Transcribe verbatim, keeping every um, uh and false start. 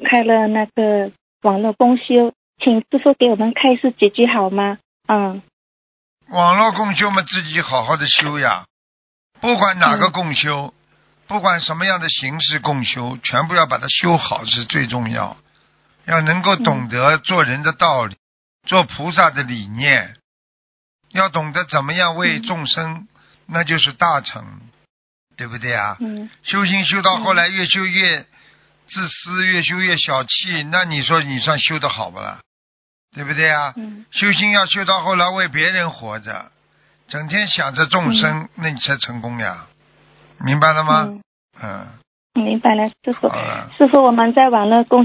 开了那个网络共修，请师父给我们开示几句好吗？嗯。 网络共修嘛，自己好好的修呀，不管哪个共修，嗯、不管什么样的形式共修，全部要把它修好是最重要。要能够懂得做人的道理，嗯、做菩萨的理念，要懂得怎么样为众生，嗯、那就是大成，对不对啊？ 嗯、 修行修到后来越修越自私，越修越小气，那你说你算修得好不啦？对不对啊？ 嗯、 修行要修到后来为别人活着，整天想着众生，嗯、那你才成功呀，明白了吗？ 嗯， 嗯， 明白了，师傅。 好了， 师傅，我们在网络共